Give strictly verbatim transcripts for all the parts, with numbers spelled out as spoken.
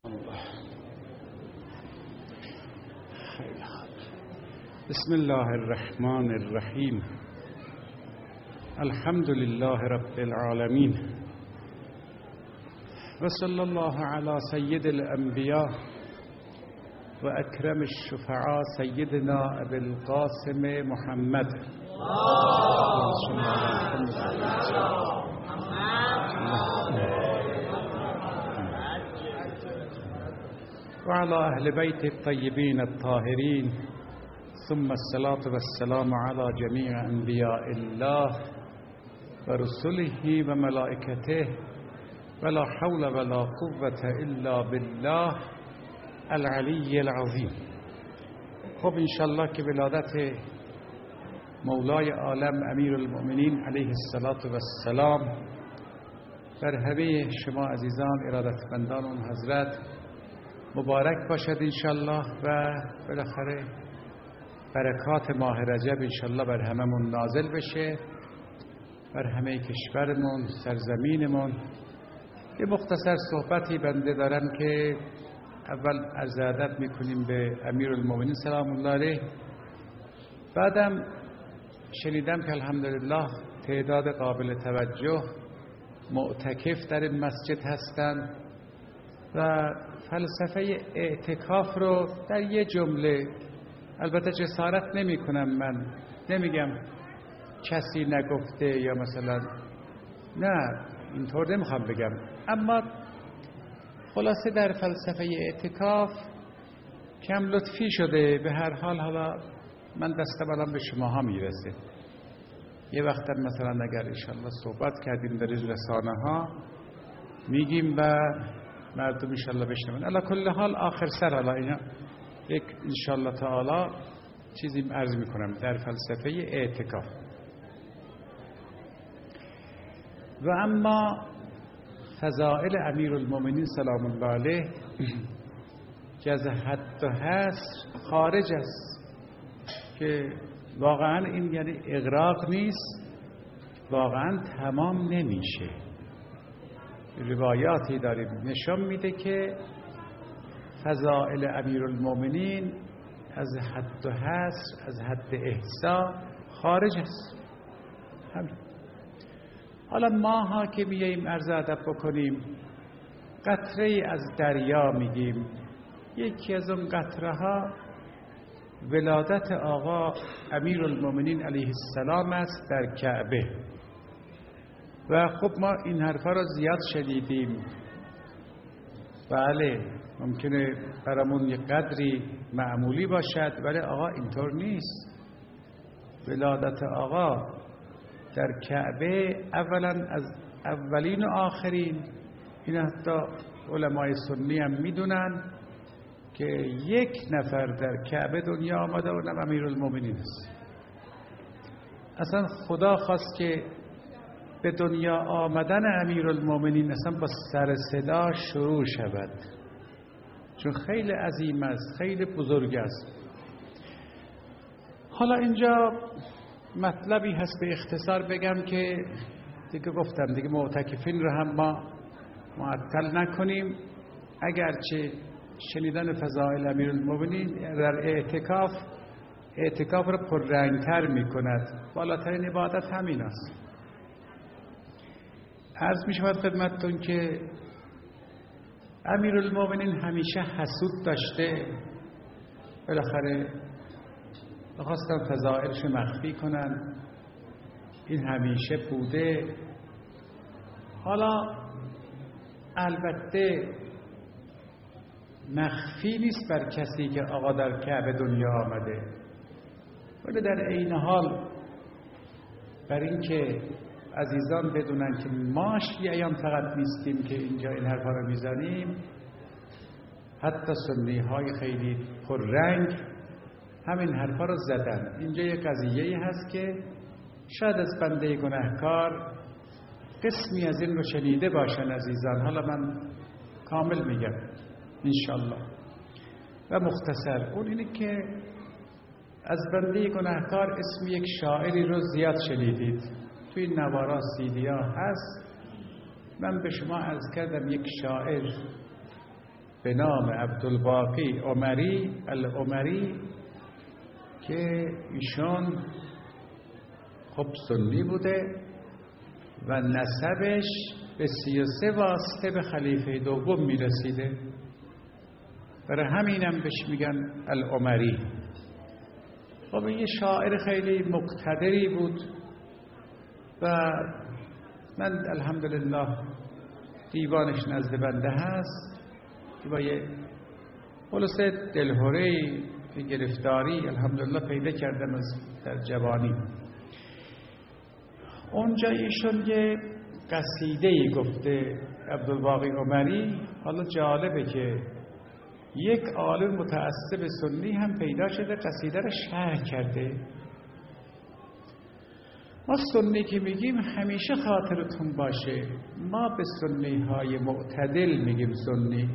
بسم الله الرحمن الرحیم. الحمد لله رب العالمین و صلی الله علی سید الانبیاء و اکرم الشفعاء سیدنا ابی القاسم محمد و علی اهل بیت الطیبین الطاهرین ثم الصلاة والسلام على جميع انبیاء الله و رسله و ملائکته ولا حول ولا قوة الا بالله العلی العظیم. خب انشالله که ولادت مولای عالم امیر المؤمنین علیه الصلاة والسلام بر همه شما عزیزان ارادتمندان اون حضرت مبارک باشد انشالله و بالاخره برکات ماه رجب انشالله بر هممون نازل بشه، بر همه کشورمون، سرزمینمون. یه مختصر صحبتی بنده دارم که اول عرض ادب میکنیم به امیرالمومنین سلام الله علیه. بعدم شنیدم که الحمدلله تعداد قابل توجه معتکف در این مسجد هستند و فلسفه اعتکاف رو در یه جمله، البته جسارت نمی کنم، من نمیگم کسی نگفته یا مثلا نه اینطور نمیخوام بگم، اما خلاصه در فلسفه اعتکاف کم لطفی شده. به هر حال حالا من دستم الان به شماها میرسه، یه وقت مثلا اگر انشالله صحبت کردیم در رسانه ها میگیم و مردم انشالله بشنون. علی کل حال آخر سر حالا اینا یک انشالله تعالی چیزی عرض میکنم در فلسفه اعتکاف. و اما فضائل امیرالمومنین سلام الله علیه که از حد و حصر خارج است، که واقعا این یعنی اغراق نیست، واقعا تمام نمیشه. روایاتی داریم نشان میده که فضائل امیرالمومنین از حد و حصر، از حد احصا خارج است. همین. حالا ماها که بیاییم عرض ادب بکنیم، قطره از دریا میگیم، یکی از اون قطره ها ولادت آقا امیرالمومنین علیه السلام است در کعبه. و خب ما این حرفا را زیاد شنیدیم. بله ممکنه برامون یک قدری معمولی باشد، ولی آقا اینطور نیست. ولادت آقا در کعبه اولا از اولین و آخرین، این حتی علمای سنی هم میدونن که یک نفر در کعبه دنیا آمده و اونم امیرالمومنین است. اصلا خدا خواست که به دنیا آمدن امیرالمومنین اصلا با سر صدا شروع شود، چون خیلی عظیم است، خیلی بزرگ است. حالا اینجا مطلبی هست به اختصار بگم که دیگه گفتم دیگه معتکفین رو هم ما معطل نکنیم. اگرچه شنیدن فضائل امیرالمومنین در اعتکاف اعتکاف رو پررنگتر می کند، بالاترین عبادت همین است. عرض می شود خدمتتون که امیرالمومنین همیشه حسود داشته، بالاخره بخواستن فضائلش مخفی کنن، این همیشه بوده. حالا البته مخفی نیست بر کسی که آقا در کعبه دنیا آمده، ولی در عین حال بر این که عزیزان بدونن که ما شیعیان فقط نیستیم که اینجا این حرفا رو میزنیم، حتی سنی های خیلی پررنگ همین حرفا رو زدن. اینجا یک قضیه هست که شاید از بنده گناهکار قسمی از این رو شنیده باشن عزیزان. حالا من کامل میگم انشالله و مختصر. اون اینه که از بنده گناهکار اسم یک شاعری رو زیاد شنیدید، توی نوارا سیدیا هست. من به شما عرض کردم یک شاعر به نام عبدالباقی عمری العمری که ایشان خب سنی بوده و نسبش به سی و سه واسطه به خلیفه دوم میرسیده، برای همینم بهش میگن العمری. خب یه شاعر خیلی مقتدری بود و من الحمدلله دیوانش نزد بنده هست که با یه خلاصه دلهوره‌ای که گرفتاری الحمدلله پیدا کردم از در جوانی. اونجا ایشون یه قصیده‌ای گفته عبدالباقی عمری. حالا جالبه که یک عالم متعصب سنی هم پیدا شده قصیده رو شرح کرده. ما سنی که میگیم همیشه خاطرتون باشه ما به سنی های معتدل میگیم سنی،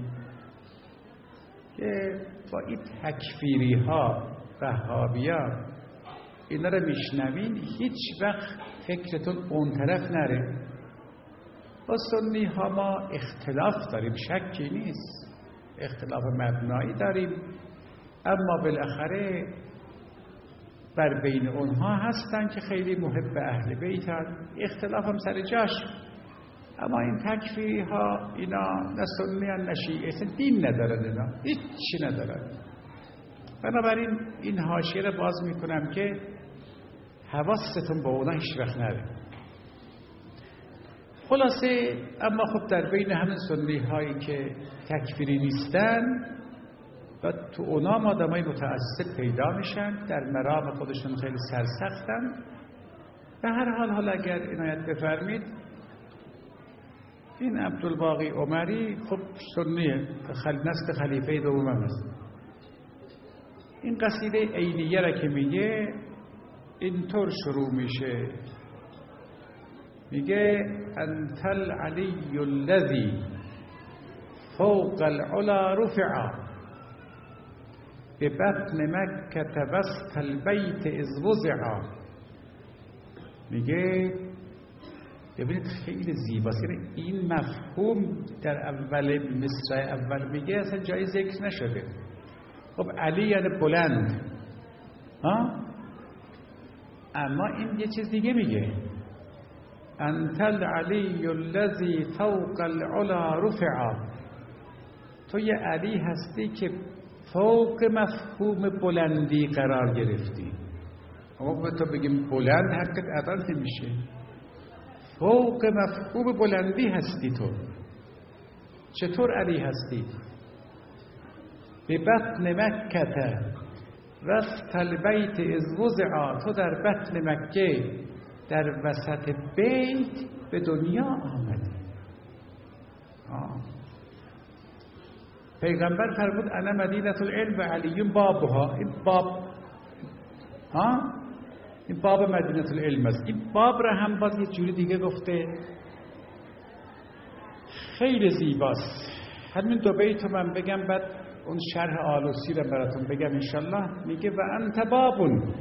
که با این تکفیری ها وهابیان اینا رو میشنوین هیچ وقت فکرتون اون طرف نره. با سنی ها ما اختلاف داریم، شکی نیست، اختلاف مبنایی داریم، اما بالاخره بر بین اونها هستن که خیلی محب اهل بیتن، اختلاف هم سر جاش. اما این تکفیری ها اینا نه سنی هم نه شیعه، دین ندارن، اینا هیچی ندارن. بنابراین این حاشیه رو باز میکنم که حواستون با اونا هیچ وقت نره. خلاصه اما خب در بین همین سنی هایی که تکفیری نیستن و تو اونا آدمای متعصب پیدا میشن، در مرام خودشون خیلی سرسختن. به هر حال حالا اگر عنایت بفرمید این عبدالباقی عمری خب سنیه، خل... نسل خلیفه دوم هم هست. این قصیده عینیه را که میگه اینطور شروع میشه، میگه انت العلی الذی فوق العلا رفعا به بطن مکه وسط البیت اذ وضعا. میگه ببینید خیلی زیباست، یعنی این مفهوم در اول مصرع اول میگه اصلا جای ذکر نشده. خب علی یعنی بلند ها، اما این یه چیز دیگه میگه انت العلی الذی فوق العلا رفعا، تو یه علی هستی که فوق مفهوم بلندی قرار گرفتی. اما به تو بگیم بلند حقیقت عدالت میشه، فوق مفهوم بلندی هستی. تو چطور علی هستی؟ به بطن مکه وسط البیت اذ وضعا، تو در بطن مکه در وسط بیت به دنیا آمدی. آه. پیغمبر فرمود انا مدینه العلم و علی بابها. این باب ها این باب مدینه العلم است. این باب را هم باز یه جوری دیگه گفته خیلی زیباست. همین دو بیتو من بگم بعد اون شرح آلوسی را براتون بگم انشالله. میگه و انت بابون،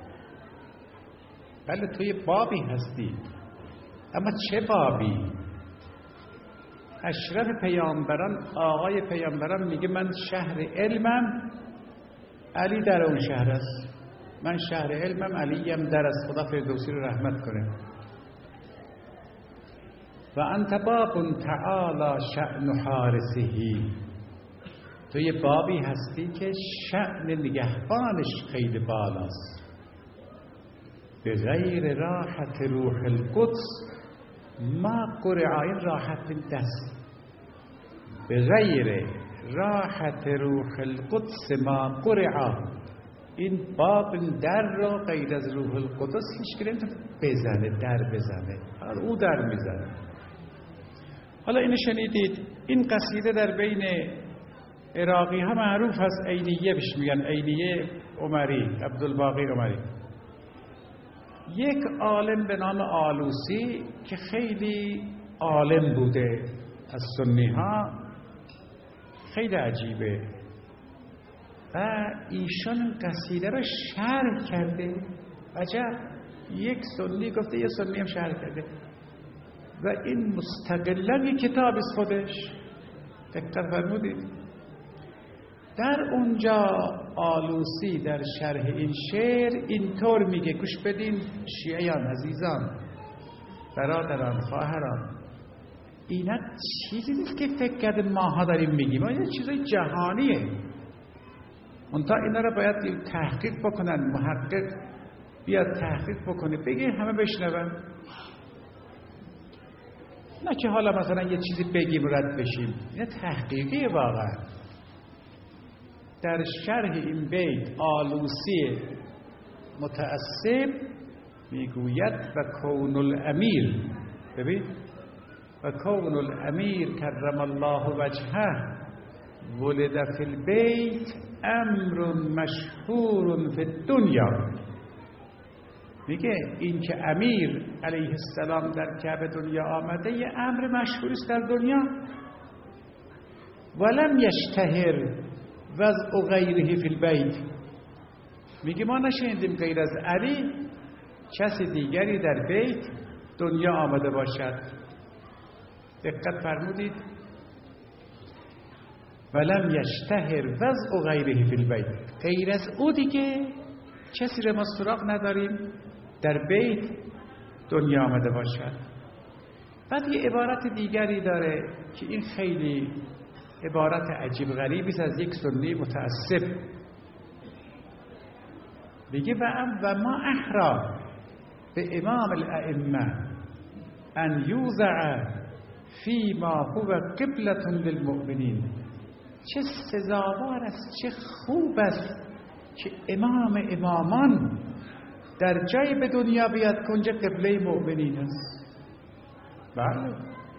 بله تو یه بابی هستی، اما چه بابی؟ اشرف پیامبران آقای پیامبران میگه من شهر علمم، علی در اون شهر است. من شهر علمم، علی هم در است. خدا فردوسی رو رحمت کنه. و انت باب تعالی شأن حارسهی، تو یه بابی هستی که شأن نگهبانش خیلی بالاست. به غیر راحت روح القدس ما قرعا، این راحت دست، به غیر راحت روح القدس ما قرعا، این باب در را غیر از روح القدس هیچ که نمیتونه بزنه، در بزنه، حالا او در میزنه. حالا اینو شنیدید. این قصیده در بین عراقی ها معروف هست، عینیه بهش میگن، عینیه عمری، عبدالباقی عمری. یک عالم به نام آلوسی که خیلی عالم بوده از سنی ها، خیلی عجیبه، و ایشان قصیده را شرح کرده. عجب، یک سنی گفته یه سنی هم شرح کرده و این مستقلا یک کتاب از خودش. دقت فرمودید؟ در اونجا آلوسی در شرح این شعر اینطور میگه، گوش بدین شیعیان عزیزان، برادران، خواهران، اینا چیزی نیست که فکر کرده ماها داریم میگیم، اینا چیزای جهانیه. منتها اینا رو باید تحقیق بکنن، محقق بیاد تحقیق بکنه بگه همه بشنون، نه که حالا مثلا یه چیزی بگیم رد بشیم. اینا تحقیقی واقعا. در شرح این بیت آلوسی متعصب میگوید و کون الامیر، ببین و کون الامیر کرم الله وجهه ولد فی البیت امر مشهور فی الدنیا. میگه این که امیر علیه السلام در کعبه دنیا آمده یه امر مشهوری است در دنیا. ولم یشتهر وضع غیره فی البیت. میگه ما نشنیدیم غیر از علی کسی دیگری در بیت دنیا آمده باشد. دقت فرمودید؟ ولم یشتهر وضع غیره فی البیت، غیر از او دیگه کسی رو ما سراغ نداریم در بیت دنیا آمده باشد. بعد یه عبارت دیگری داره که این خیلی عبارت عجیب غریبی است از یک سنی متعصب. میگه و ام و ما احرا به امام الائمه ان یوضع فی ما هو قبلة للمؤمنین. چه سزاوار است، چه خوب است که امام امامان در جای به دنیا بیاد که اونجا قبله مؤمنین است. بله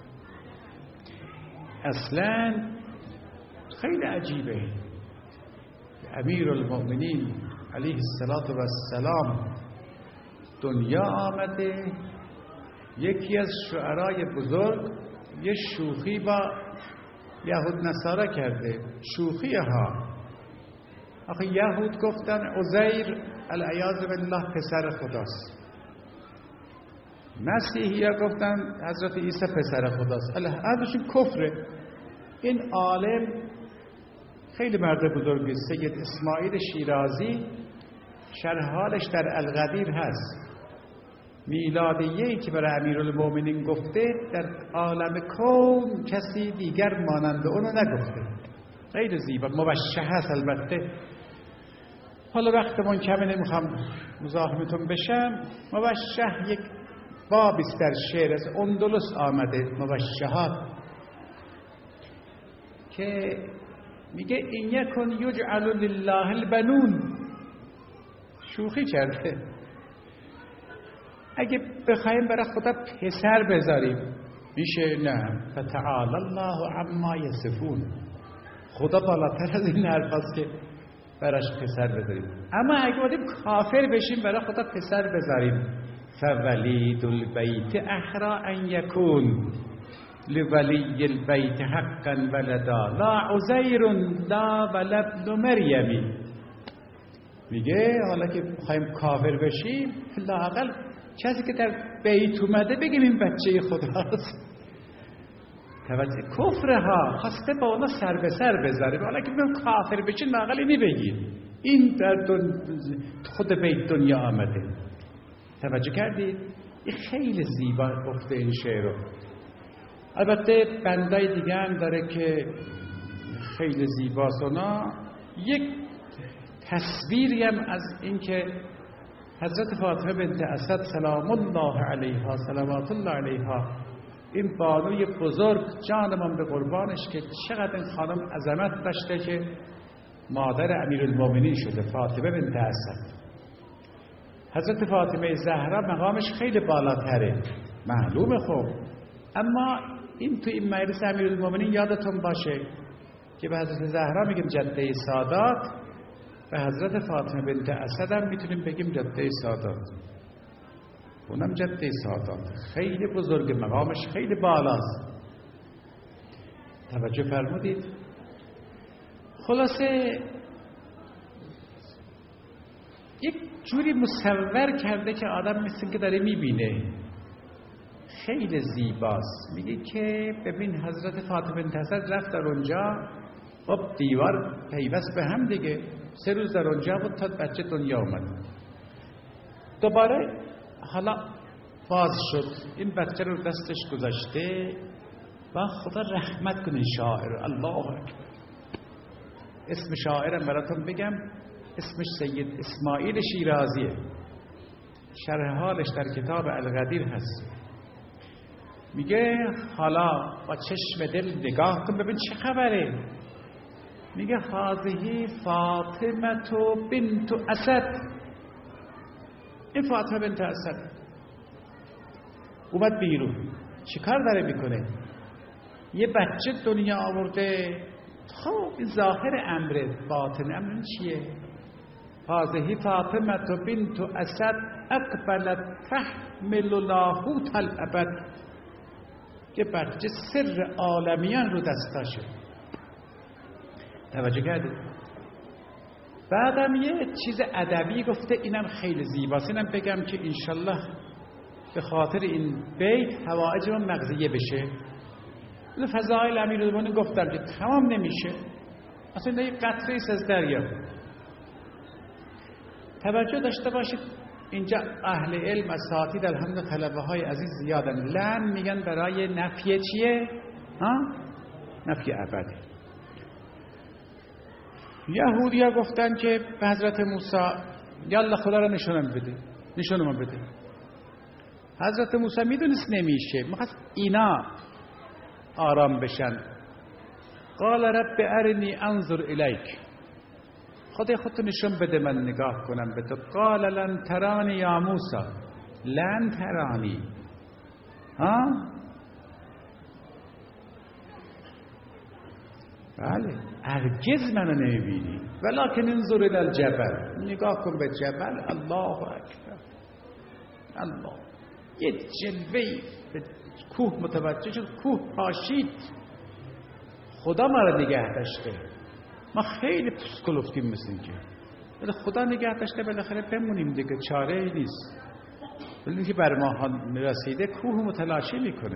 اصلا خیلی عجیبه. امیر المؤمنین علیه السلام دنیا آمده، یکی از شعرای بزرگ یه شوخی با یهود نصارا کرده. شوخی ها آخه یهود گفتن عزیر العیاذ بالله پسر خداست، مسیحی ها گفتن حضرت عیسی پسر خداست. هرشون کفره. این عالم خیلی مرد بزرگی، سید اسماعیل شیرازی شرح حالش در القدیر هست. میلادیه‌ای که برای امیرالمومنین گفته در عالم کون کسی دیگر مانند اونو نگفته. خیلی زیبا موشح هست. البته حالا وقتمون کمه نمیخوام مزاحمتون بشم. موشح یک بابیست در شعر از اندلس آمده، موشحات، که میگه این یکن یجعل لله البنون. شوخی کرده. اگه بخوایم برای خدا پسر بذاریم میشه؟ نه. فتعالی الله عما یصفون. خدا بالاتر از این حرف است که براش پسر بذاریم. اما اگه بودیم کافر بشیم برای خدا پسر بذاریم، فولید البیت احرا ان یکون لولی البیت حقا ولدا لا عزیر لا ولا ابن مریمی. میگه حالا که بخوایم کافر بشیم لااقل کسی که در بیت اومده بگیم این بچه خداست. توجه کفرها خواسته با اونا سر به سر بذاره. حالا که بگیم کافر بشین لااقل اینی بگیم این در خود بیت دنیا آمده. توجه کردید؟ این خیلی زیبا گفته این شعر رو. البته بندای دیگه هم داره که خیلی زیباست. اونا یک تصویری هم از این که حضرت فاطمه بنت اسد سلام الله علیها صلوات الله علیها، این بانوی بزرگ جانمان به قربانش، که چقدر این خانم عظمت داشته که مادر امیرالمومنین شده، فاطمه بنت اسد. حضرت فاطمه زهرا مقامش خیلی بالاتره، معلومه خب. اما این تو این مجلس امیرالمومنین یادتون باشه که به حضرت زهرا میگیم جده سادات، به حضرت فاطمه بنت اسد هم میتونیم بگیم جده سادات. اونم جده سادات خیلی بزرگ، مقامش خیلی بالاست. توجه فرمودید؟ خلاصه یک جوری مصور کرده که آدم مثل که داره میبینه. خیلی زیباست. میگه که ببین حضرت فاطمه بنت اسد رفت در اونجا خب دیوار پیوست به هم دیگه. سه روز در اونجا بود تا بچه دنیا اومد. دوباره حالا باز شد، این بچه رو دستش گذاشته و خدا رحمت کنه شاعر. الله اکبر. اسم شاعرم براتون بگم، اسمش سید اسماعیل شیرازیه. شرح حالش در کتاب القدیر هست. میگه حالا با چشم دل نگاه کن ببین چه خبره. میگه هذه فاطمه بنت اسد. این فاطمه بنت اسد اومد بیرون، چیکار داره میکنه؟ یه بچه دنیا آورده. خب این ظاهر امر، باطن امر چیه؟ هذه فاطمه بنت اسد اقبلت تحمل لاهوت الابد. که بچه سر عالمیان رو دستاشه. توجه کردید؟ بعدم یه چیز ادبی گفته، اینم خیلی زیباست، اینم بگم که انشالله به خاطر این بیت حوائجمون مقضیه بشه. فضائل امیرالمومنین گفتم که تمام نمیشه، اصلا یه قطره ایست از دریا. توجه داشته باشید اینجا اهل علم اساتید الحمد طلبه های عزیز زیادن. لن میگن برای نفی چیه؟ ها؟ نفی ابدی. یهودیا گفتن که به حضرت موسی یالا خدا رو نشونم بده، نشونم بده. حضرت موسی میدونست نمیشه، میخواست اینا آرام بشن. قال رب ارنی انظر الیک. خدای خودت نشون بده من نگاه کنم به تو. قال لن ترانی یا موسی. لن ترانی. ها؟ بله هرگز منو نمیبینی. ولکن انظر الی الجبل. نگاه کن به جبل. الله اکبر. الله. یه جلوه‌ای به کوه متوجه شد، کوه پاشید. خدا ما رو نگه داشته. ما خیلی پسکلفتیم مثل اینکه، ولی خدا نگه داشته بالاخره بمونیم دیگه، چاره ای نیست. ولی که بر ما رسیده کوه متلاشی میکنه.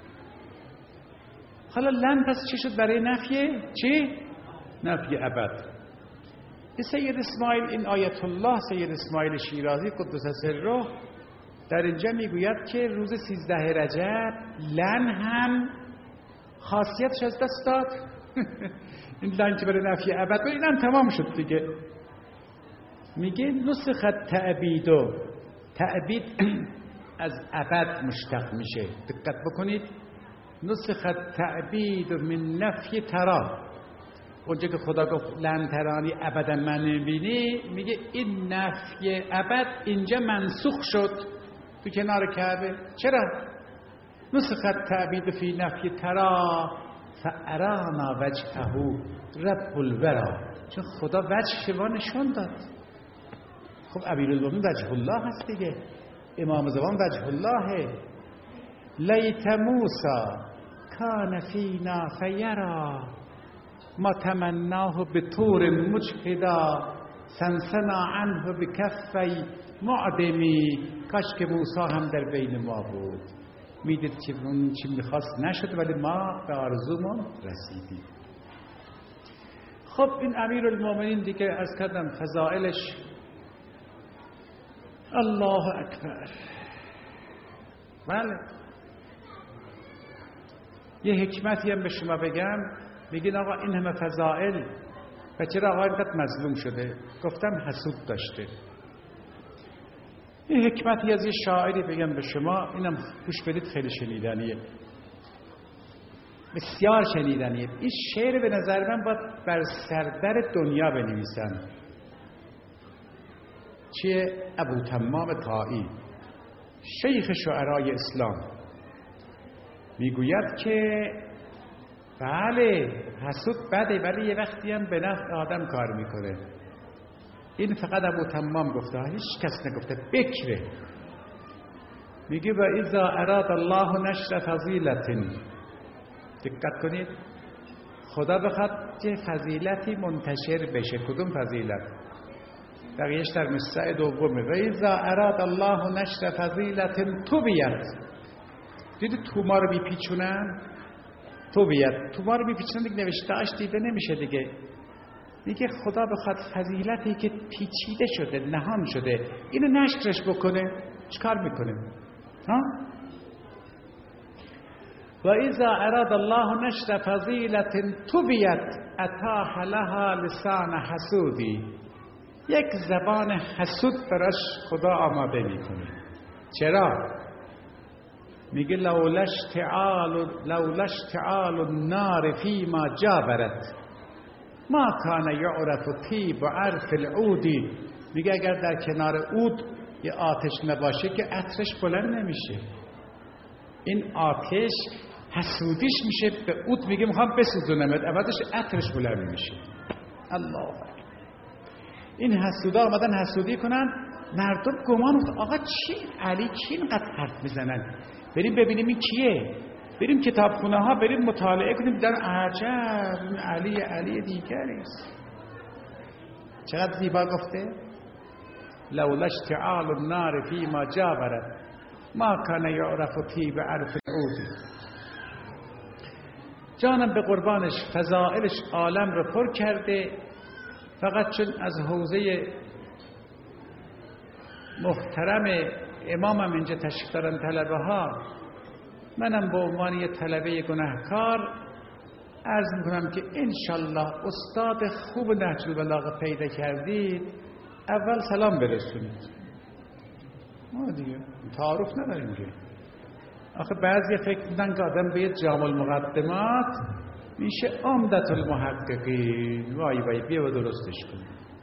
حالا لن پس چی شد برای نفیه؟ چی؟ نفی ابد. سید اسماعیل، این آیت الله سید اسماعیل شیرازی قدس سره در اینجا میگوید که روز سیزده رجب لن هم خاصیتش از دست داد. این لن که برای نفی ابد، این هم تمام شد دیگه. میگه نسخت تعبیدو. تعبید از ابد مشتق میشه، دقت بکنید. نسخت تعبید من نفی ترا. اونجا که خدا گفت لن ترانی ابدا من نمیبینی، میگه این نفی ابد اینجا منسوخ شد تو کنار کعبه. چرا؟ نسخت تعبید فی نفی ترا فارانا وجهه رب الورا. چون خدا وجه شما نشون داد. خب امیرالمومنین وجه الله هست دیگه، امام زمان وجه اللهه. لیت موسی کان فینا فیرا ما تمناه به طور مجهدا سنسنا عنه به کفی معدمی. کاش که موسی هم در بین ما بود، میدید که اون چی میخواست نشد، ولی ما به آرزومون رسیدیم. خب این امیرالمومنین دیگه از کردم فضائلش الله اکبر. بله یه حکمتی هم به شما بگم. میگین آقا این همه فضائل و چرا آقا اینقدر مظلوم شده؟ گفتم حسود داشته. یه حکمتی از یه شاعری بگم به شما، اینم گوش بدید، خیلی شنیدنیه، بسیار شنیدنیه. این شعر به نظر من باید بر سردر دنیا بنویسن. چیه؟ ابو تمام طائی، شیخ شعرای اسلام، میگوید که بله حسود بده، ولی یه وقتی هم به نفع آدم کار میکنه. این فقط ابو تمام گفته، هیچ کس نگفته، بکره. میگه و اذا اراد الله نشر فضیلت. دقت کنید، خدا بخواد که فضیلتی منتشر بشه. کدوم فضیلت؟ بقیهش در مصرع دومه. و اذا اراد الله نشر فضیلت طویت. دیدی تو ما رو میپیچونن؟ طویت، تو ما رو میپیچن دیگه، نوشتهاش دیده نمیشه دیگه. میگه خدا بخواد فضیلتی که پیچیده شده، نهان شده، اینو نشرش بکنه، چیکار میکنه؟ ها؟ و اذا اراد الله نشر فضیلت طویت اتاح لها لسان حسودی. یک زبان حسود براش خدا آماده میکنه. چرا؟ میگه لولا اشتعال لولا اشتعال النار فيما جابرت ما کان یعرف طیب و عرف العودی. میگه اگر در کنار عود یه آتش نباشه که عطرش بلند نمیشه. این آتش حسودیش میشه به عود، میگه میخوام بسوزونمت، عوضش عطرش بلند میشه. الله اکبر. این حسودا آمدن حسودی کنن، مردم گمان افتاد آقا چی علی کی اینقدر حرف میزنن، بریم ببینیم این کیه، بریم کتابخونه ها بریم مطالعه کنیم، در عجب این علی علی دیگری است. چقدر زیبا گفته لولا اشتعال النار فيما جابرت ما کان یعرف طیب عرف العود. جانم به قربانش، فضائلش عالم رو پر کرده، فقط چون از حوزه محترم امامم اینجا تشریف دارن طلبه ها، منم به عنوان یه طلبه گناهکار عرض میکنم که انشالله استاد خوب نهج البلاغه پیدا کردید، اول سلام برسونید. ما دیگه تعارف نداریم که. آخه بعضی فکر میکنن که آدم به یه جامع المقدمات میشه عمدة المحققین. وای وای بیا و درستش کن.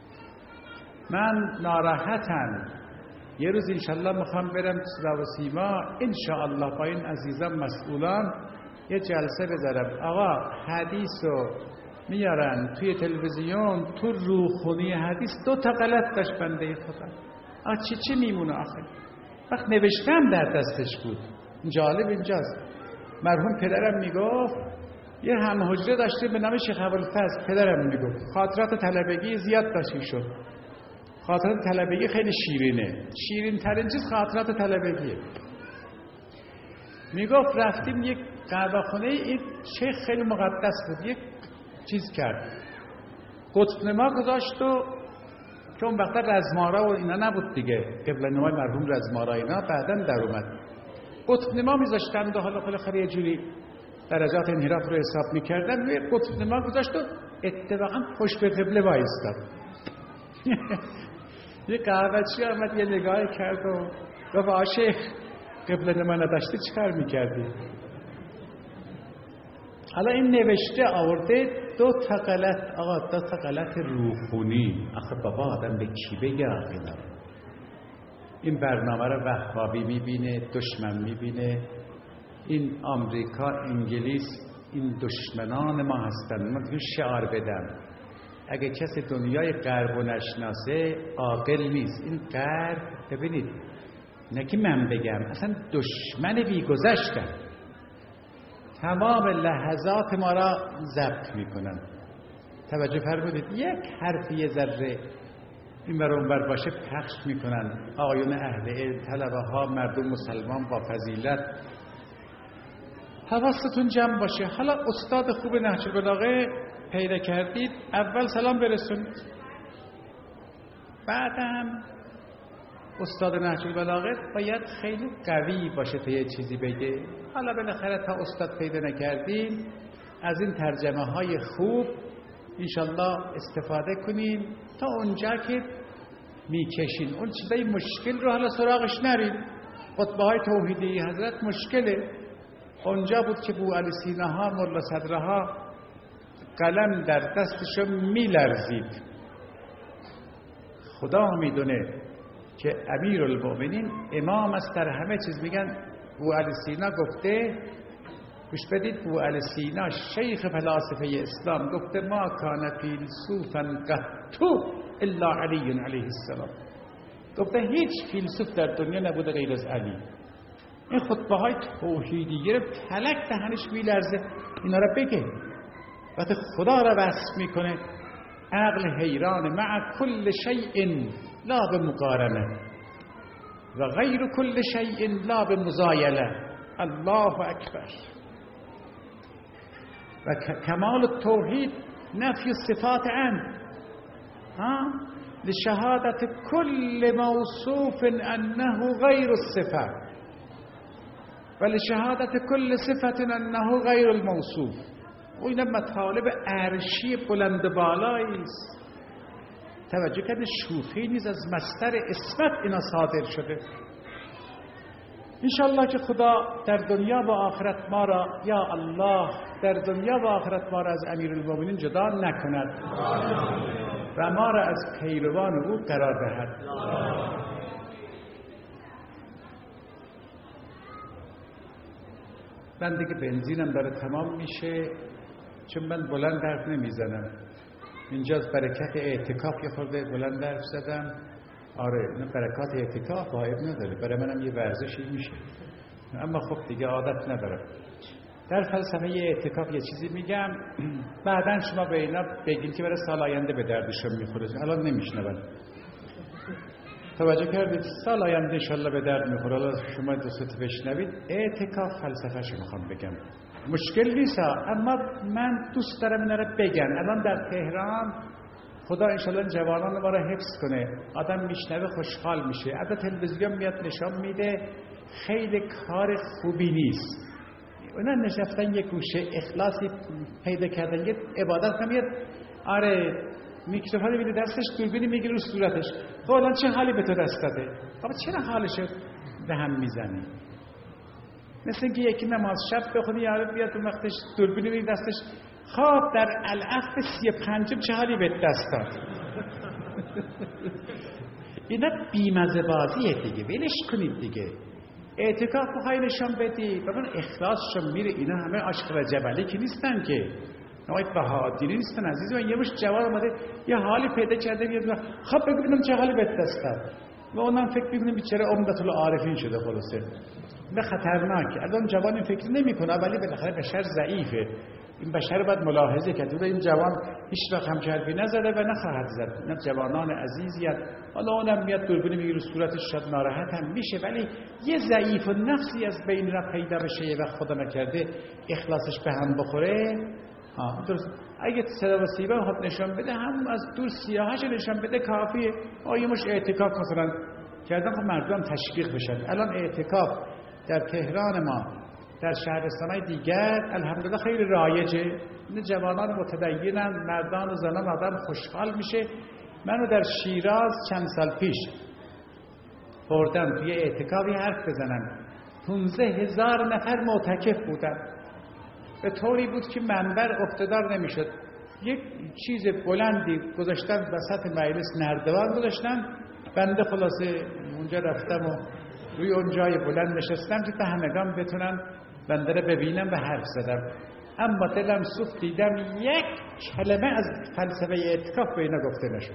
من ناراحتم، یه روز انشالله میخوام برم صدا و سیما انشالله با این عزیزان مسئولان یه جلسه بذارم. آقا حدیثو میارن توی تلویزیون، تو روخونی حدیث دو تا غلط داشت بنده خدا. آ چی چی میمونه آخه؟ وقت نوشتم در دستش بود. جالب اینجاست، مرحوم پدرم میگفت یه هم حجره داشته به نام شیخ ابوالفضل. پدرم میگفت خاطرات طلبگی زیاد داشتی شد. خاطرات طلبگی خیلی شیرینه، شیرین ترین چیز خاطرات طلبگیه. میگفت رفتیم یک قهوه خونه، این شیخ خیلی مقدس بود، یک چیز کرد، قطب نما گذاشت و چون وقتا رزمارا و اینا نبود دیگه، قبله نمای مرحوم رزمارا اینا بعداً در اومد، قطب نما میذاشتن و حالا بالاخره یه جوری درجات انحراف رو حساب میکردن، روی قطب نما گذاشت و اتفاقا پشت به قبله وایستاد. یه قهوه‌چی آمد یه نگاهی کرد و گفت آ شیخ قبله نما نداشتی چیکار میکردی؟ حالا این نوشته آورده دو تا غلط، آقا دو تا غلط روحونی. آخه بابا آدم به کی بگه اینا؟ این برنامه رو وهابی میبینه، دشمن میبینه. این آمریکا، انگلیس، این دشمنان ما هستن. من دیگه شعار بدم اگه کسی دنیای غرب و نشناسه عاقل نیست. این غرب ببینید، نه که من بگم، اصلا دشمن بیگذشتن، تمام لحظات ما را ضبط میکنن. توجه فرمودید، یک حرف یه ذره این بر اون بر باشه پخش میکنن. آقایون اهل علم، طلبه ها، مردم مسلمان با فضیلت، حواستون جمع باشه. حالا استاد خوب نهج البلاغه پیدا کردید، اول سلام برسونید، بعدم استاد نهج البلاغه باید خیلی قوی باشه تا یه چیزی بگه. حالا بالاخره تا استاد پیدا نکردیم، از این ترجمه های خوب انشالله استفاده کنیم تا اونجا که میکشین. اون چیزای مشکل رو حالا سراغش نرید. خطبه های توحیدی حضرت مشکله. اونجا بود که بو علی سینه ها، مولا صدره ها قلم در دستشو میلرزید. خدا میدونه که امیرالمؤمنین امام است در همه چیز. میگن بو علی سینا گفته، گوش بدید، بو علی سینا شیخ فلاسفه اسلام گفته ما کان فیلسوفا قطو الا علی علیه السلام. گفته هیچ فیلسوف در دنیا نبوده غیر از علی. این خطبه های توحیدی گرفت تلک دهنش میلرزه اینا را بگه. وقتی خدا را وصف میکنه، عقل حیران. مع کل شیء لا بمقارنه و غیر کل شیء لا بمزایله. الله اکبر. و کمال التوحید نفی صفات عن ها لشهادت كل موصوف انه غیر الصفه و لشهادت كل صفت انه غیر الموصوف. و این مطالب عرشی بلند بالایی است. توجه کنید شوخی نیست، از مصدر اسمت اینا صادر شده. انشالله که خدا در دنیا و آخرت ما را، یا الله، در دنیا و آخرت ما را از امیرالمومنین جدا نکند و ما را از پیروان او قرار دهد. من دیگه بنزینم داره تمام میشه، چون من بلند حرف نمیزنم. اینجا از برکت اعتکاف یه خورده بلند حرف زدم. آره این برکات اعتکاف غایب نداره، برای منم یه ورزشی میشه، اما خب دیگه عادت ندارم. در فلسفه اعتکاف یه چیزی میگم، بعداً شما به اینا بگین که برای سال آینده به دردشون میخوره، الان نمیشنون. توجه کردید؟ سال آینده انشالله به درد میخوره. الان شما دوست بشنوید. اعتکاف فلسفه‌شو میخوام بگم، مشکل نیست، اما من دوست دارم اینا رو بگن. الان در تهران خدا انشالله جوانان ما رو حفظ کنه، آدم میشنوه خوشحال میشه. از تلویزیون میاد نشان میده، خیلی کار خوبی نیست. اونا نشستن یک گوشه اخلاصی پیدا کردن، یه عبادت نمیاد. آره میکروفون میده دستش، دوربینی میگیره رو صورتش. خب الان چه حالی به تو دست داده؟ بابا چرا حالشو به هم میزنی؟ مثل اینکه یکی نماز شب بخونه، یارو بیاد اون وقتش دوربینی میگیره دستش. خب در العفو سی پنجم چه حالی به دست داد؟ اینا بیمزه بازیه دیگه، ولش کنید دیگه. اعتکاف بخوای نشان بدی، ببین اخلاصشون میره. اینا همه عاشق و جبلی که نیستن که، نوعی بهادینی نیستن عزیز من. یه مش جوان اومده یه حالی پیدا کرده، میاد خب بگو ببینم چه حالی به دست داد، و اونم فکر می‌کنه بیچاره عمدت العارفین شده. خلاصه به خطرناکه. الان جوان این فکر نمی‌کنه، ولی بالاخره بشر ضعیفه. این بشر باید ملاحظه کرد. این جوان هیچ وقت هم چربی نزده و نخواهد زد. اینا جوانان عزیزی هست. حالا اونم میاد دوربین میگیره صورتش، شاید ناراحت هم میشه، ولی یه ضعیف و نفسی از بین را پیدا بشه، یه وقت خدا نکرده اخلاصش به هم بخوره. ها درست. اگه صدا و سیما خود نشان بده، هم از دور سیاهش نشان بده کافیه. آیه مش اعتکاف مثلا کردن خب مردم تشویق بشن. الان اعتکاف در تهران ما، در شهرستان‌های دیگر الحمدلله خیلی رایجه. این جوانان متدینن، مردان و زنان، آدم خوشحال میشه. منو در شیراز چند سال پیش بردن توی اعتکافی حرف بزنن، پونزده هزار نفر معتکف بودن. به طوری بود که منبر اقتدار نمیشد. یک چیز بلندی گذاشتن وسط مجلس، نردبان گذاشتن. بنده خلاصه اونجا رفتم و روی اون جای بلند نشستم که همگان بتونن بنده رو ببینم و حرف زدم. اما دلم سوخت، دیدم یک کلمه از فلسفه اعتکاف به اینا گفته نشد.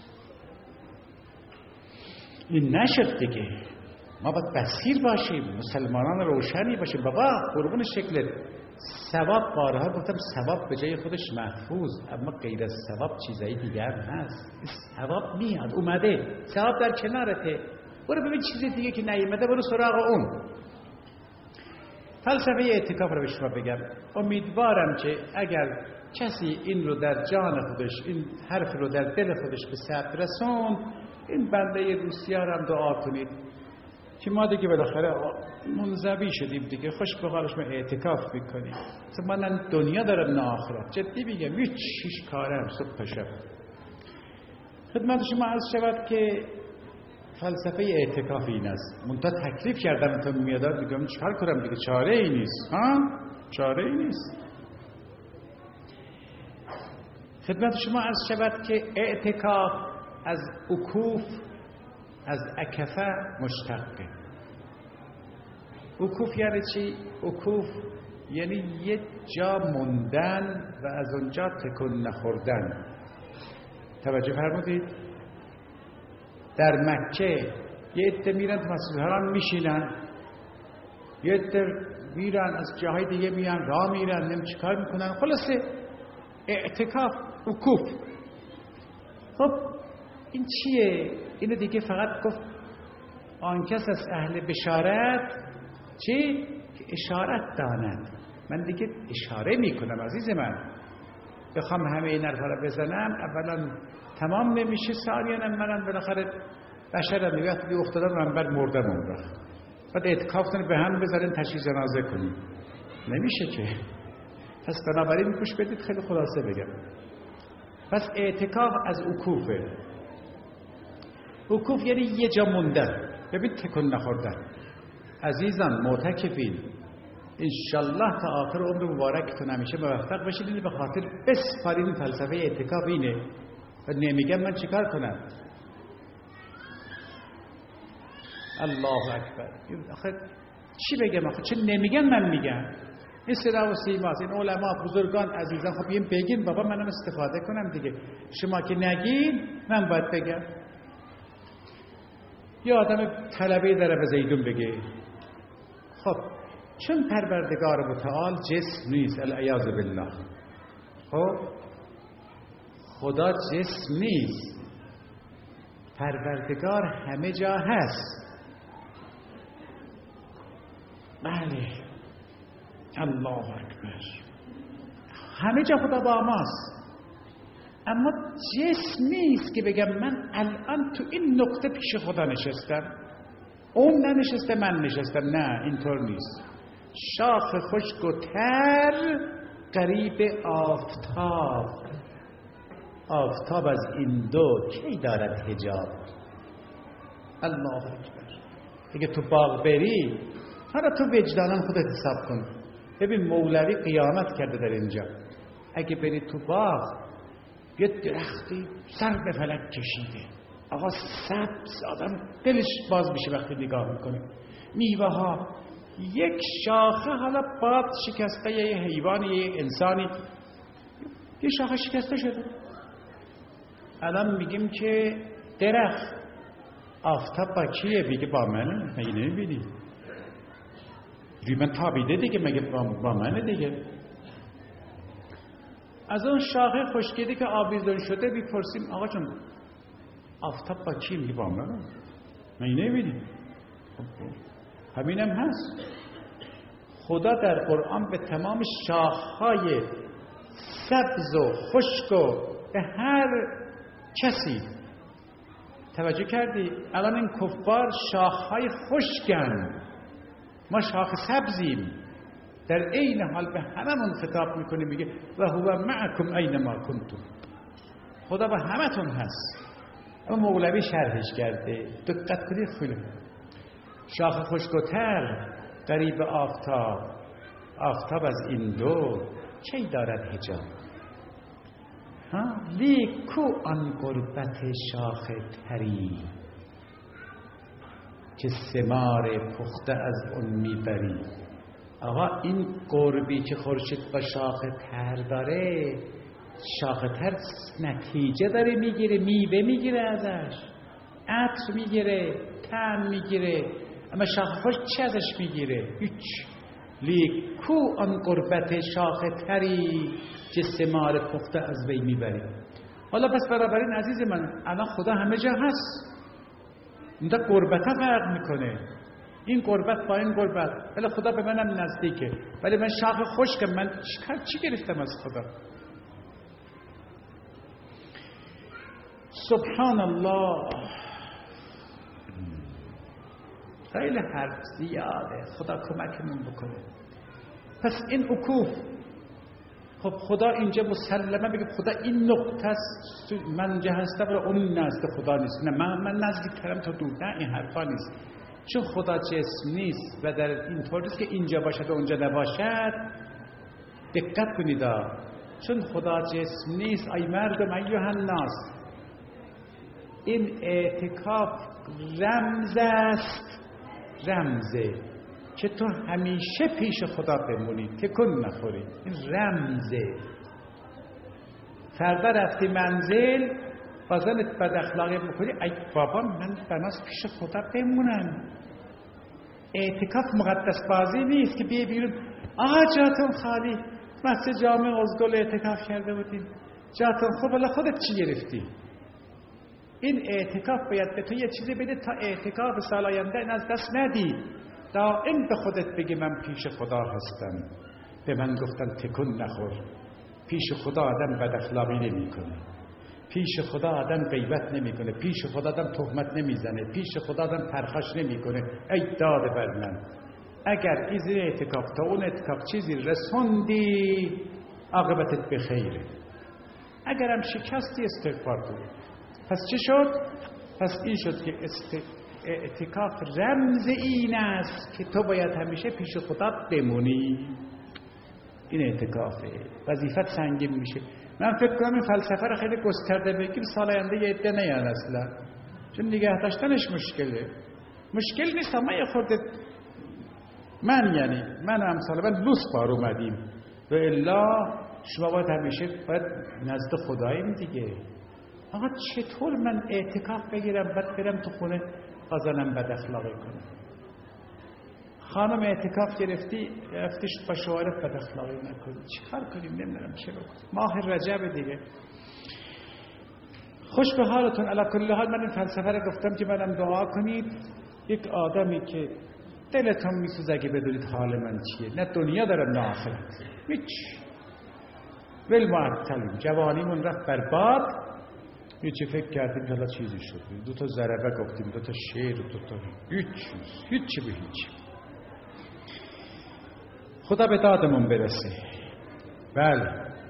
این نشد دیگه. ما باید بصیر باشیم، مسلمانان روشنی باشیم. بابا قربون شکلت، ثواب بارها گفتم ثواب به جای خودش محفوظ، اما غیر از ثواب چیزایی دیگر هست. ثواب میاد، اومده، ثواب در کنارته، برو ببین چیز دیگه که نیومده برو سراغ اون. فلسفه اعتکاف رو به شما بگم. امیدوارم که اگر کسی این رو در جان خودش، این حرف رو در دل خودش به ثبت رسوند، این بنده روسیه هم دعا کنید که ما دیگه بالاخره منزوی شدیم دیگه، خوش به حالش ما اعتکاف میکنیم. مثلا من دنیا دارم نه آخرت. جدی میگم، هیچ چیز کارم صبح تا شب. خدمت شما عرض شود که فلسفه اعتکاف این است. منتها تکلیف کردم تا میادار میگم چیکار کنم دیگه، چاره ای نیست. ها چاره ای نیست. خدمت شما عرض شود که اعتکاف از عکوف، از عکفه مشتقه. عکوف یعنی چی؟ عکوف یعنی یه جا موندن و از اونجا تکون نخوردن. توجه فرمودید؟ در مکه یه عده میرن تو مسجد الحرام میشینن، یه عده میرن از جاهای دیگه میان راه میرن، نمی چیکار میکنن. خلاصه اعتکاف عکوف. خب این چیه؟ اینو دیگه فقط گفت آن کس از اهل بشارت چی؟ که اشارت داند. من دیگه اشاره میکنم عزیز من، بخوام همه این حرفا رو بزنم اولا تمام نمیشه، ثانیاً منم بالاخره بشرم دیگه وقتی افتادم منبر مردم اون وقت بعد اعتکافتون به هم بذارین تشییع جنازه کنیم، نمیشه که. پس بنابراین گوش بدید خیلی خلاصه بگم. پس اعتکاف از عکوفه. عکوف یعنی یه جا موندن، ببین تکون نخوردن. عزیزان معتکفین انشالله تا آخر عمر مبارکتون همیشه موفق بشید. این به خاطر بسپارین فلسفه اعتکاف اینه و نمیگم من چیکار کنم. الله اکبر. آخه چی بگم آخه چه نمیگن من میگم. این صدا و سیماست، این علما بزرگان عزیزان خب این بگین بابا منم استفاده کنم دیگه. شما که نگین من باید بگم. یا آدم طلبه در به زیدون بگه خب چون پروردگار متعال جسم نیست العیاذ بالله، خب خدا جسم نیست، پروردگار همه جا هست. بله الله اکبر، همه جا خدا با ماست، اما جسم نیست که بگم من الان تو این نقطه پیش خدا نشستم، اون ننشسته من نشستم. نه اینطور نیست. شاخ خشک و تر قریب آفتاب. آفتاب از این دو کی دارد حجاب؟ الله اکبر. اگه تو باغ بری، حالا تو وجدانم خودت حساب کن، ببین مولوی قیامت کرده در اینجا. اگه بری تو باغ یه درختی سر به فلک کشیده، آقا سبز، آدم دلش باز میشه وقتی نگاه میکنه. میوه ها، یک شاخه حالا باد شکسته، یه حیوانی یه انسانی یه شاخه شکسته شده. الان میگیم که درخت آفتاب با کیه؟ میگه با منه. مگه نمیبینی؟ روی من تابیده دیگه، مگه با منه دیگه. از اون شاخه خشکیده که آویزون شده بیپرسیم آقا جون آفتاب با کی؟ میگه با منه. مگه نمیبینی؟ همینم هست. خدا در قرآن به تمام شاخهای سبز و خشک و به هر کسی توجه کردی؟ الان این کفار شاخهای خشکن، ما شاخ سبزیم. در عین حال به هممون خطاب میکنه، میگه و هو معکم اینما کنتم. خدا با همتون هست. اما مولوی شرحش کرده، دقت کنید خیلی. شاخ خشک و تر قریب آفتاب، آفتاب از این دو چی دارد حجاب؟ ها لیکو آن قربت شاخ تری که ثمار پخته از اون میبری. آقا این قربی که خورشید با شاخ تر داره، شاخ تر نتیجه داره میگیره، میوه میگیره ازش، عطر میگیره، طعم میگیره. اما شاخ خشک چی ازش میگیره؟ هیچ. لیکو آن قربت شاخ تری که ثمار پخته از وی میبری. حالا پس بنابراین عزیز من الان خدا همه جا هست، اونجا قربت ها فرق میکنه. این قربت با این قربت، ولی خدا به منم نزدیکه، ولی من شاخ خشکم، من چی گرفتم از خدا؟ سبحان الله. خیلی حرف زیاده، خدا کمکمون بکنه. پس این عکوف، خب خدا اینجا مسلمه بگه خدا این نقطه است، من اینجا هستم و اون نزد خدا نیست. نه من, من نزدیکترم تو دور. نه این حرفا نیست. چون خدا جسم نیست و در این طور نیست که اینجا باشد و اونجا نباشد. دقت کنید، چون خدا جسم نیست ای مردم ایها الناس، این اعتکاف رمز است، رمزه که تو همیشه پیش خدا بمونی، تکون نخوری. این رمزه. فردا رفتی منزل بازنت بد اخلاقی بکنی، ای بابا من بناس پیش خدا بمونم. اعتکاف مقدس بازی نیست که بیای بیرون آها جاتون خالی، مسجد جامع ازگل اعتکاف کرده بودیم، جاتون خوب، ولی خودت چی گرفتی؟ این اعتکاف باید به تو یه چیزی بده تا اعتکاف سال آینده این از دست ندی. دائم به خودت بگی من پیش خدا هستم. به من گفتن تکون نخور، پیش خدا آدم بد اخلاقی نمیکنه، پیش خدا آدم غیبت نمیکنه، پیش خدا آدم تهمت نمیزنه، پیش خدا آدم پرخاش نمیکنه. ای داد بر من، اگر از این اعتکاف تا اون اعتکاف چیزی رسوندی عاقبتت به خیره، اگرم شکستی استغفار کن. پس چه شد؟ پس این شد که است... اعتکاف رمز این است که تو باید همیشه پیش خدا بمونی. این اعتکافه، وظیفت سنگین میشه. من فکر کنم این فلسفه رو خیلی گسترده بگیم سال آینده یه عده نیان اصلا، چون نگه داشتنش مشکله. مشکل نیست، اما یه خورده من یعنی من امثال من لوس بار اومدیم و الا شما باید همیشه باید نزد خداییم دیگه. آقا چطور من اعتکاف بگیرم بعد برم تو خونه قازنم بد اخلاقی کنم؟ خانم اعتکاف گرفتی رفتیش با شوهرت بد اخلاقی نکنی، چی کار کنیم؟ نمیدونم چه بکنیم. ماه رجب دیگه. خوش به حالتون. علی کل حال من این فلسفه رو گفتم که منم دعا کنید یک آدمی که دلتون میسوزه اگه بدونید حال من چیه، نه دنیا دارم نه آخرت، هیچ ول معطلیم، جوانیمون رفت برباد. یه چه فکر کردیم حالا چیزی شد، دو تا ضربه گفتیم، دو تا شعر، دو تا هیچ چیز، هیچ به هیچ. خدا به دادمون برسه. بله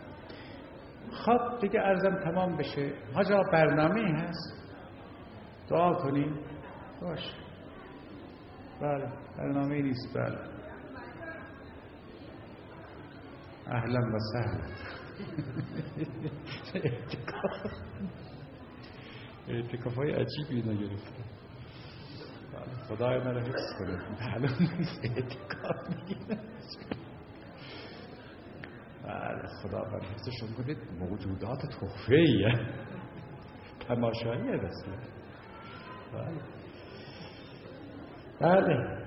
خب دیگه عرضم تمام بشه. حاجا برنامه هست دعا کنیم باشه. بله برنامه نیست. بله اهلا و سهلا. اعتکاف اعتکاف های عجیبی اینا گرفتن. خدای من رو حفظ کنه. معلوم نیست اعتکاف میگیرن. بله خدا من حفظشون کنید. موجودات تحفه‌ایه، تماشاییه رسمه. بله بله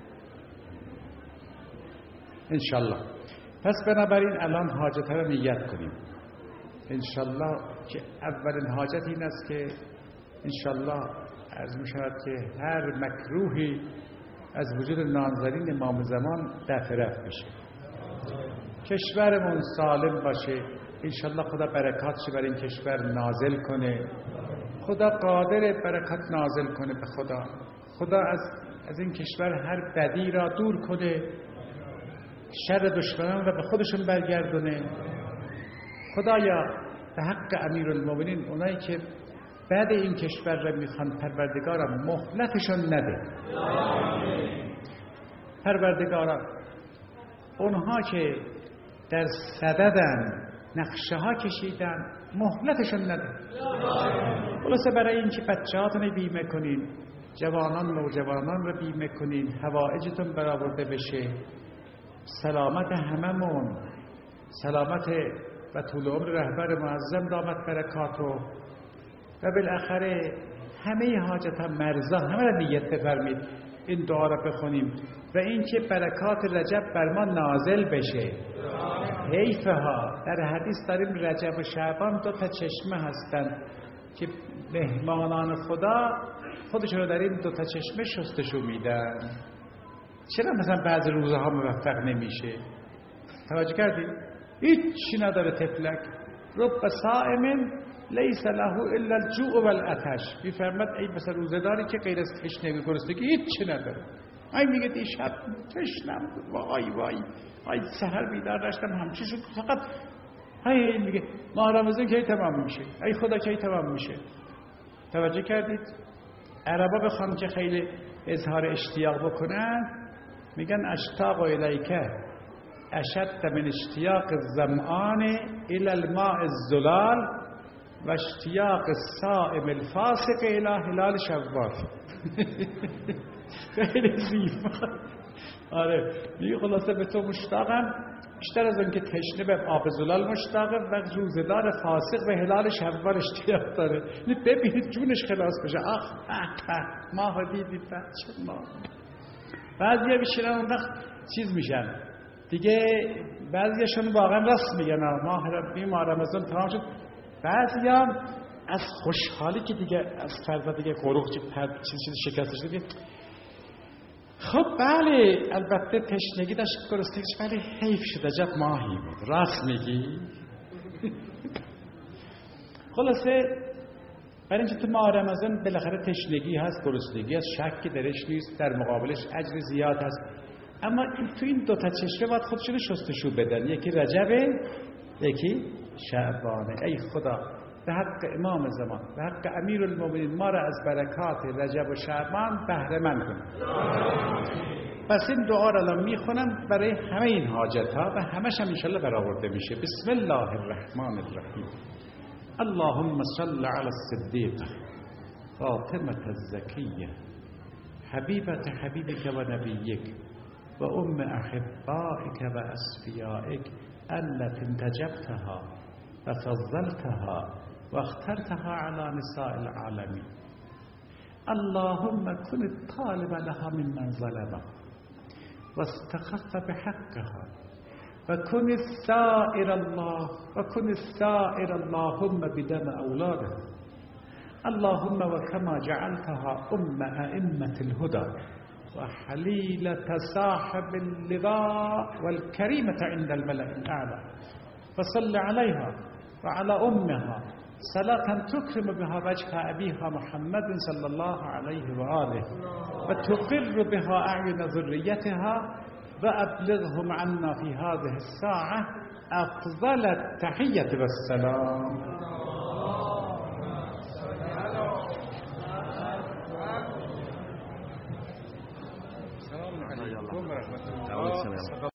انشالله. پس بنابراین الان حاجت رو نیت کنیم انشالله، که اولین حاجت این است که انشالله عرض می شود که هر مکروهی از وجود نازنین امام زمان دفع رفت بشه، کشورمون سالم باشه انشالله. خدا برکاتش بر این کشور نازل کنه، خدا قادر برکات نازل کنه. به خدا خدا از از این کشور هر بدی را دور کنه، شر دشمنان را به خودشون برگردونه. خدایا به حق امیرالمومنین اونایی که بعد این کشور را میخوان پروردگارا مهلتشون نده. پروردگارا اونها که در صددن نقشه ها کشیدن مهلتشون نده. خلاصه برای این که بچه هاتون بیمه کنین، جوانان نوجوانان رو بیمه کنین، حوائجتون برآورده بشه، سلامت هممون، سلامت و طول عمر رهبر معظم دامت برکاتو، و بالاخره همه حاجت هم مرزا همه را نیت بفرمید این دعا را بخونیم و این که برکات رجب بر ما نازل بشه. حیفه ها در حدیث داریم رجب و شعبان دو تا چشمه هستند که مهمانان خدا خودشون رو در این دو تا چشمه شستشو میدن. چرا مثلا بعضی روزها موفق نمیشه؟ توجه کردید؟ هیچی نداره تفلک. رب صائم لیس له الا الجوع والعطش. میفرماد ای مثلا روزداری که غیر از تشنگی گرسنگی هیچی نداره. ای میگه دیشب تشنم بود، وای وای ای سحر بیدار نشدم همچی شد، فقط ای میگه ماه رمضان کی تمام میشه؟ ای خدا کی تمام میشه؟ توجه کردید؟ عربا بخوام که خیلی اظهار اشتیاق بکنن میگن اشتاق الیکه اشد من اشتیاق الظمآن الی الماء الزلال و اشتیاق الصائم الفاسق الی هلال شوال. خیلی زیبا. آره میگه خلاصه به تو مشتاقم بیشتر از اون که تشنه به آب زلال مشتاقه و روزدار فاسق به هلال شوال اشتیاق داره. ببینید جونش خلاص بشه. آخ اه ماه دیدید بچه ماه. بعضی ها بیشتر اون وقت چیز میشن دیگه، بعضی هاشون واقعا راست میگن ماه رمضان ماه رمضان تمام شد. بعضی ها از خوشحالی که دیگه از فردا دیگه قروق چیز چیز شکستش دیگه خب بله البته تشنگی داشت گرسنگیش، ولی حیف شد عجب ماهی بود. راست میگی؟ خلاصه برای اینکه تو ماه رمضان بالاخره تشنگی هست، گرسنگی هست، شکی درش نیست، در مقابلش اجر زیاد هست، اما تو این دوتا چشمه باید خودشون شستشو بدن، یکی رجبه یکی شعبانه. ای خدا به حق امام زمان، به حق امیرالمومنین ما را از برکات رجب و شعبان بهره مند کن. پس این دعا را الان میخونم برای همه این حاجت ها و همش هم انشالله برآورده میشه. بسم الله الرحمن الرحیم. اللهم صل علی الصدیقه فاطمه الزکیه حبیبت حبیبک و نبیک و ام احبائک و اصفیائک التي انتجبتها و فضلتها و اخترتها على نساء العالمین. اللهم كن الطالب لها ممن ظلمها واستخف بحقها وكن الثائر الله وكن الثائر اللهم بدم أولادها. اللهم وكما جعلتها أم أئمة الهدى وحليلة صاحب اللواء والكريمة عند الملأ الأعلى، فصل عليها وعلى أمها صلاة تكرم بها وجه أبيها محمد صلى الله عليه وآله وتقر بها أعين ذريتها وأبلغهم عنا في هذه الساعة أفضل التحية والسلام. السلام عليكم ورحمة الله.